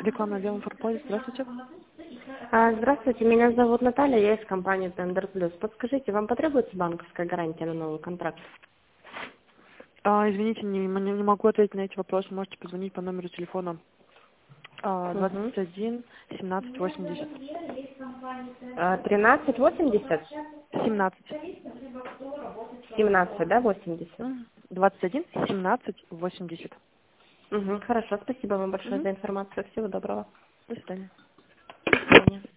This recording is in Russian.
Рекламный отдел Информполис. Здравствуйте. Здравствуйте, меня зовут Наталья, я из компании Tender Plus. Подскажите, вам потребуется банковская гарантия на новый контракт? Извините, не могу ответить на эти вопросы. Можете позвонить по номеру телефона 21 17 80. 1380? 17. 17, да, 80? 21 17 80. Хорошо, спасибо вам большое Мгм. за информацию. Всего доброго. До свидания. До свидания.